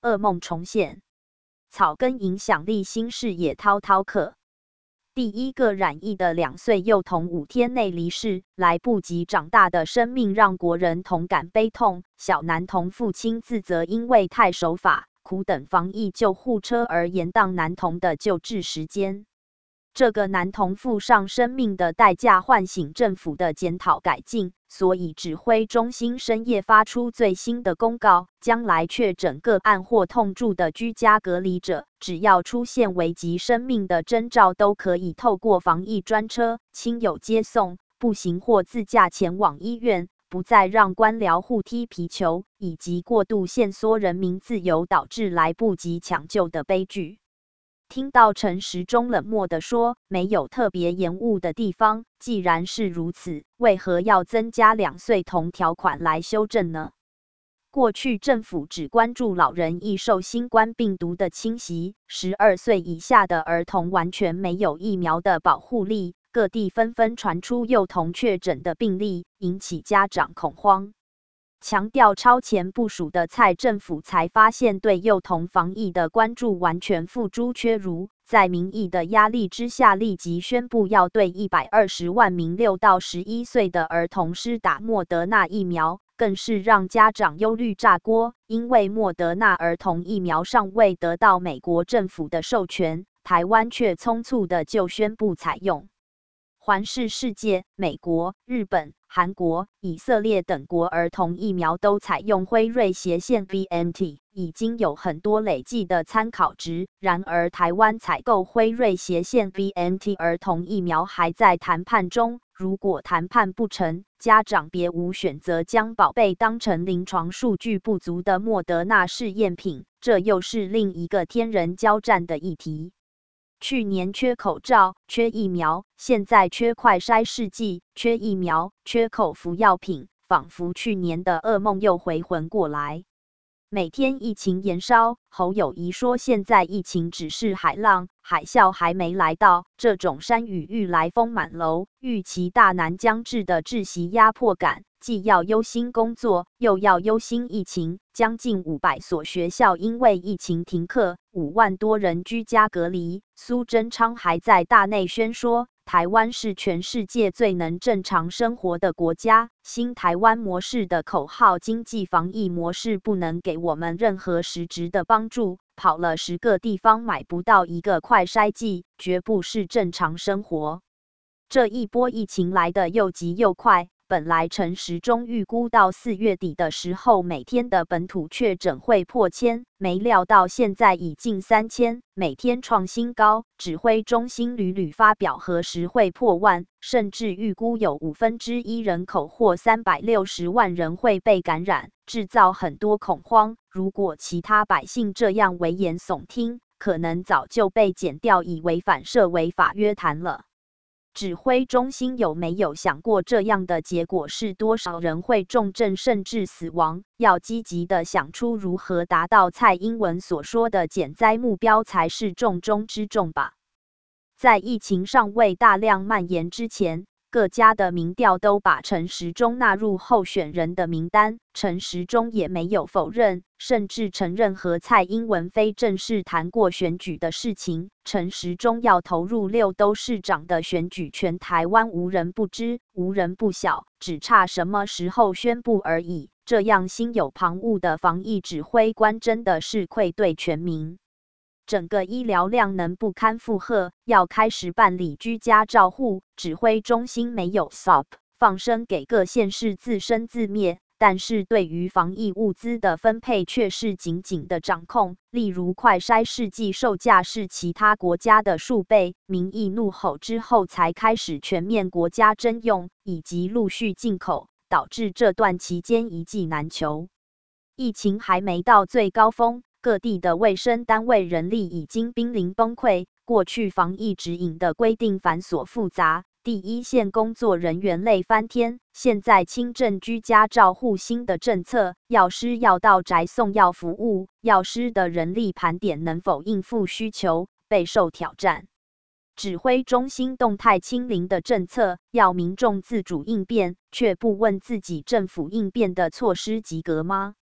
噩梦重现。草根影响力新视野滔滔客。第一个染疫的2岁幼童5天内离世，来不及长大的生命让国人同感悲痛。小男童父亲自责因为太守法，苦等防疫救护车而延宕男童的救治时间。这个男童付上生命的代价，唤醒政府的检讨改进，所以指挥中心深夜发出最新的公告，将来确诊个案或痛住的居家隔离者，只要出现危及生命的征兆，都可以透过防疫专车、亲友接送、步行或自驾前往医院，不再让官僚互踢皮球，以及过度限缩人民自由，导致来不及抢救的悲剧。听到陈时中冷漠地说，没有特别延误的地方，既然是如此，为何要增加2岁童条款来修正呢？过去政府只关注老人易受新冠病毒的侵袭，12岁以下的儿童完全没有疫苗的保护力，各地纷纷传出幼童确诊的病例，引起家长恐慌。强调超前部署的蔡政府才发现，对幼童防疫的关注完全付诸阙如，在民意的压力之下，立即宣布要对120万名6到11岁的儿童施打莫德纳疫苗，更是让家长忧虑炸锅，因为莫德纳儿童疫苗尚未得到美国政府的授权，台湾却匆促的就宣布采用。环视世界，美国、日本、韩国、以色列等国儿童疫苗都采用辉瑞斜线 BNT， 已经有很多累计的参考值。然而，台湾采购辉瑞斜线 BNT 儿童疫苗还在谈判中。如果谈判不成，家长别无选择，将宝贝当成临床数据不足的莫德纳试验品，这又是另一个天人交战的议题。去年缺口罩、缺疫苗，现在缺快筛试剂、缺疫苗、缺口服药品，仿佛去年的噩梦又回魂过来。每天疫情延烧，侯友宜说现在疫情只是海浪，海啸还没来到。这种山雨欲来风满楼，预期大难将至的窒息压迫感，既要忧心工作，又要忧心疫情。将近500所学校因为疫情停课，5万多人居家隔离。苏贞昌还在大内宣说，台湾是全世界最能正常生活的国家。新台湾模式的口号，经济防疫模式不能给我们任何实质的帮助。跑了10个地方买不到1个快筛剂，绝不是正常生活。这一波疫情来得又急又快。本来陈时中预估到4月底的时候，每天的本土确诊会破1000，没料到现在已近3000，每天创新高。指挥中心屡屡发表何时会破万，甚至预估有1/5人口或360万人会被感染，制造很多恐慌。如果其他百姓这样危言耸听，可能早就被检调以违反社违法约谈了。指挥中心有没有想过，这样的结果是多少人会重症甚至死亡？要积极的想出如何达到蔡英文所说的减灾目标，才是重中之重吧。在疫情尚未大量蔓延之前，各家的民调都把陈时中纳入候选人的名单，陈时中也没有否认，甚至承认和蔡英文非正式谈过选举的事情。陈时中要投入6都市长的选举，全台湾无人不知，无人不晓，只差什么时候宣布而已。这样心有旁骛的防疫指挥官，真的是愧对全民。整个医疗量能不堪负荷，要开始办理居家照护，指挥中心没有 SOP， 放生给各县市自生自灭。但是对于防疫物资的分配却是紧紧的掌控，例如快筛试剂售价是其他国家的数倍，民意怒吼之后才开始全面国家征用，以及陆续进口，导致这段期间一剂难求。疫情还没到最高峰，各地的卫生单位人力已经濒临崩溃。过去防疫指引的规定繁琐复杂，第一线工作人员累翻天。现在轻症居家照护新的政策，药师要到宅送药服务，药师的人力盘点能否应付需求，备受挑战。指挥中心动态清零的政策，要民众自主应变，却不问自己政府应变的措施及格吗？